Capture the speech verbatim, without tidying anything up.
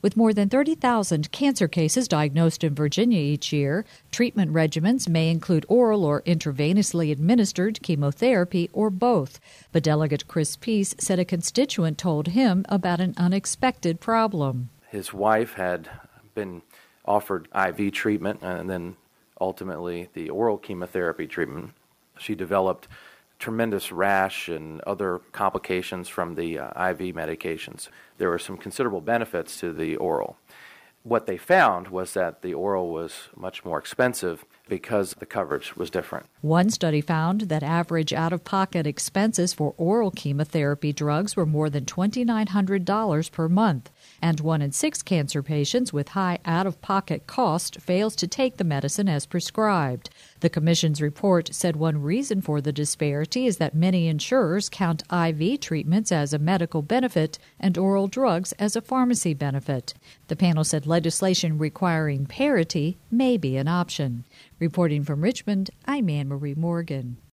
With more than thirty thousand cancer cases diagnosed in Virginia each year, treatment regimens may include oral or intravenously administered chemotherapy or both. But Delegate Chris Peace said a constituent told him about an unexpected problem. His wife had been offered I V treatment and then ultimately the oral chemotherapy treatment. She developed tremendous rash and other complications from the uh, I V medications. There were some considerable benefits to the oral. What they found was that the oral was much more expensive because the coverage was different. One study found that average out-of-pocket expenses for oral chemotherapy drugs were more than two thousand nine hundred dollars per month, and one in six cancer patients with high out-of-pocket cost fails to take the medicine as prescribed. The Commission's report said one reason for the disparity is that many insurers count I V treatments as a medical benefit and oral drugs as a pharmacy benefit. The panel said legislation requiring parity may be an option. Reporting from Richmond, I'm Anne Marie Morgan.